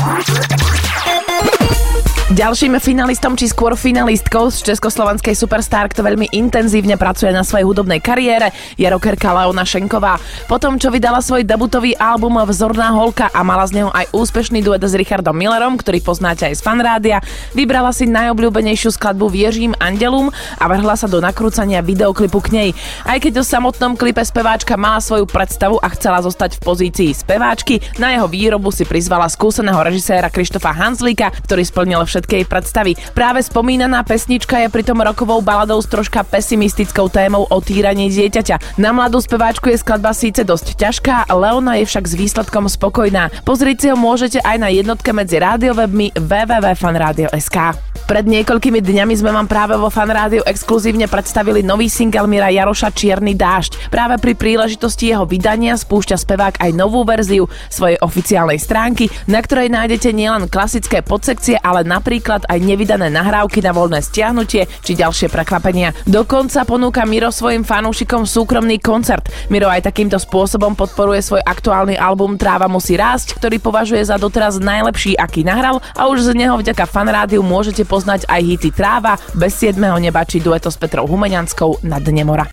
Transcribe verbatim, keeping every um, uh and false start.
Ďalším finalistom, či skôr finalistkou z československej Superstar, kto veľmi intenzívne pracuje na svojej hudobnej kariére, je rockerka Leona Schenková. Potom, čo vydala svoj debutový album Vzorná holka a mala z neho aj úspešný duet s Richardom Millerom, ktorý poznáte aj z Fanrádia, vybrala si najobľúbenejšiu skladbu Vieřím andelům a vrhla sa do nakrúcania videoklipu k nej. Aj keď o samotnom klipe speváčka mala svoju predstavu a chcela zostať v pozícii speváčky, na jeho výrobu si prizvala skúseného režiséra Krištofa Hanzlíka, ktorý splnil všetky jej predstavy. Práve spomínaná pesnička je pritom rokovou baladou s troška pesimistickou témou o týraní dieťaťa. Na mladú speváčku je skladba síce dosť ťažká, Leona je však s výsledkom spokojná. Pozrieť si ho môžete aj na jednotke medzi rádiowebmi w w w bodka fanradio bodka es ká. Pred niekoľkými dňami sme vám práve vo Fanrádiu exkluzívne predstavili nový single Mira Jaroša Čierny dážď. Práve pri príležitosti jeho vydania spúšťa spevák aj novú verziu svojej oficiálnej stránky, na ktorej nájdete nielen klasické podsekcie, ale napríklad aj nevydané nahrávky na voľné stiahnutie či ďalšie prekvapenia. Dokonca ponúka Miro svojim fanúšikom súkromný koncert. Miro aj takýmto spôsobom podporuje svoj aktuálny album Tráva musí rásť, ktorý považuje za doteraz najlepší, aký nahral, a už z neho vďaka Fanrádiu môžete poznať aj hity Tráva, Bez siedmeho neba či dueto s Petrou Humeňanskou Na dne mora.